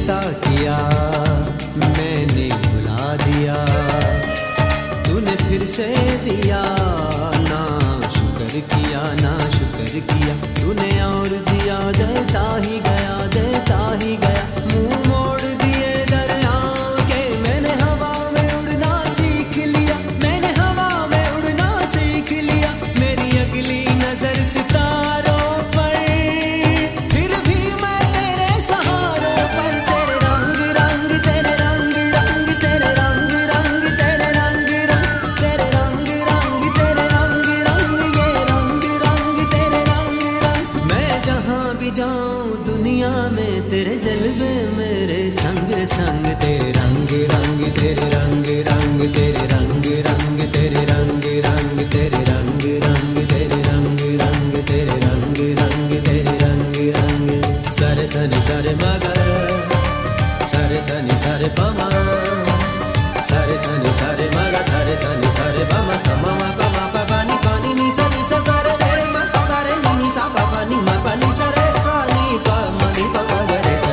चिंता किया मैंने भुला दिया, तूने फिर से दिया ना शुक्र किया, ना शुक्र किया। तूने और दिया देता ही गया, देता ही गया। मुंह मोड़ दिए दरिया के मैंने हवा में उड़ना सीख लिया, मैंने हवा में उड़ना सीख लिया। मेरी अगली नजर सितारों पर, फिर भी मैं तेरे सहारों पर। तेरे रंग रंग, तेरे रंग रंग, तेरे रंग रंग, तेरे रंग रंग, तेरे रंग रंग, तेरे रंग रंग, ये रंग रंग, तेरे रंग रंग। मैं जहाँ भी जाऊँ दुनिया में तेरे जलवे मेरे संग संग। तेरे रंग रंग, तेरे रंग रंग, तेरे रंग रंग, तेरे रंग रंग, तेरे रंग रंग, तेरे रंग रंग, तेरे रंग रंग, तेरे रंग रंग। सरे सनि सरे मगर, सरे सनि सरे पमा, सरे सनि सरे मगर, सरे सनि सरे पमा, समा मा पमा पा नी पानी नी सा नी सा सरे रे मा सा सरे नी नी सा पा नी मा पा नी सरे सा नी पा मा नी पा पा ग रे सा।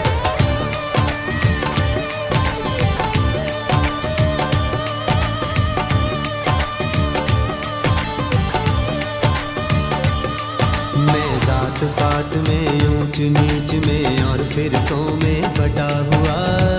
मैं जात पात में, ऊंच नीच में और फिरकों में बटा हुआ।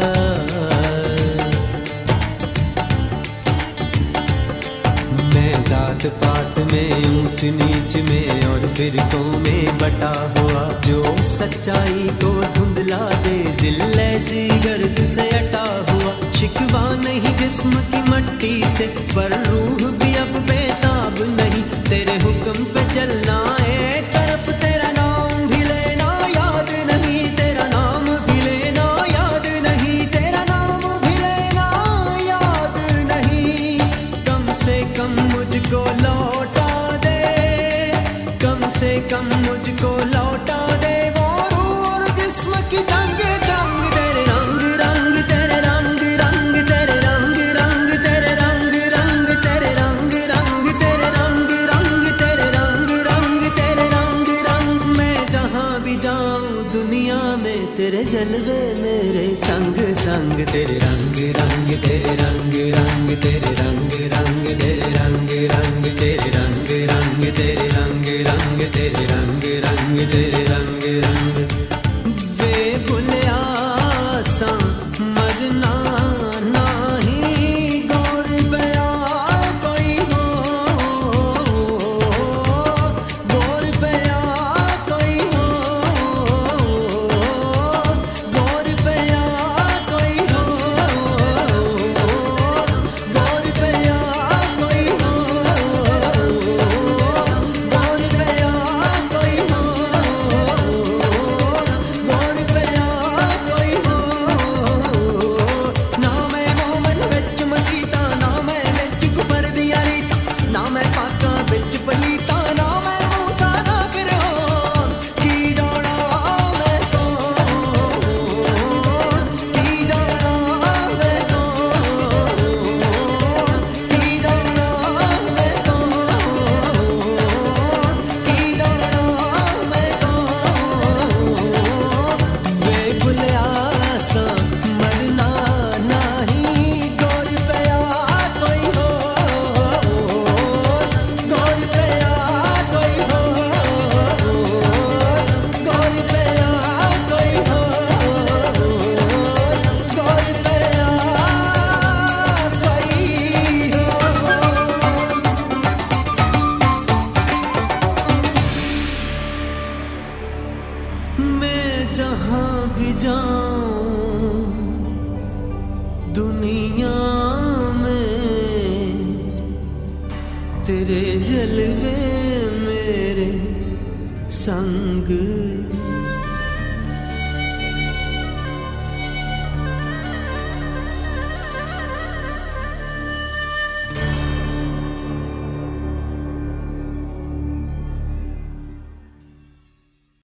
मैं जात पात में, ऊंच नीच में और फिरकों में बटा हुआ। जो सच्चाई को धुंधला दे दिल ऐसी गर्द से अटा हुआ। शिकवा नहीं जिस्म की मट्टी से, पर रूह भी अब बेताब नहीं। तेरे हुक्म पे चलना एक तरफ, तेरा नाम भी लेना याद नहीं। तेरा नाम भी लेना याद नहीं, तेरा नाम भी लेना याद नहीं। कम से कम मुझको लौटा दे, कम से कम मुझको लौटा दे वो रूह और जिस्म की जंग जंग। तेरे रंग रंग, तेरे रंग रंग, तेरे रंग रंग, तेरे रंग रंग, तेरे रंग रंग, तेरे रंग रंग, तेरे रंग रंग, तेरे रंग रंग। मैं जहाँ भी जाऊँ दुनिया में तेरे जलवे मेरे संग संग। तेरे रंग रंग, तेरे रंग रंग, तेरे रंग रंग, तेरे रंग रंग, तेरे रंग रंग, तेरे रंग रंग, तेरे रंग रंग, तेरे रंग रंग। वे भुलिया सा मरना नाही, गौर बया कोई हो, गौर बया कोई हो, गौर बया कोई हो, गौर बया कोई हो, गौर बया कोई हो, गौर बया कोई हो। ना मैं मोमन विच मसीता, ना मैं विच कुफर दिया रीता, ना मैं पाका विच पलीता, ना मैं मूसा ना फिरौन। की जाना मैं कौन, की जाना मैं कौन, की जाना मैं कौन, की जाना मैं कौन। वे भुलिया सा मरना नाही, गौर पया कोई हो, गौर पया कोई हो, गौर पया कोई हो, गौर पया कोई हो। मैं जहाँ भी जाऊँ दुनिया में तेरे जलवे मेरे संग